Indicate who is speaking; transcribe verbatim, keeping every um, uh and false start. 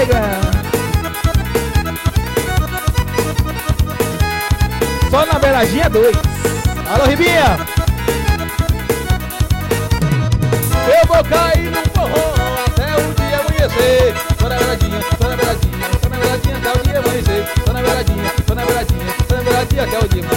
Speaker 1: negra. Só na beiradinha dois. Alô, Ribinha. Eu vou cair no forró até o dia amanhecer. Só na beiradinha, só na beiradinha, só na beiradinha até o dia amanhecer. Só na beiradinha, só na beiradinha, só na beiradinha até o dia amanhecer.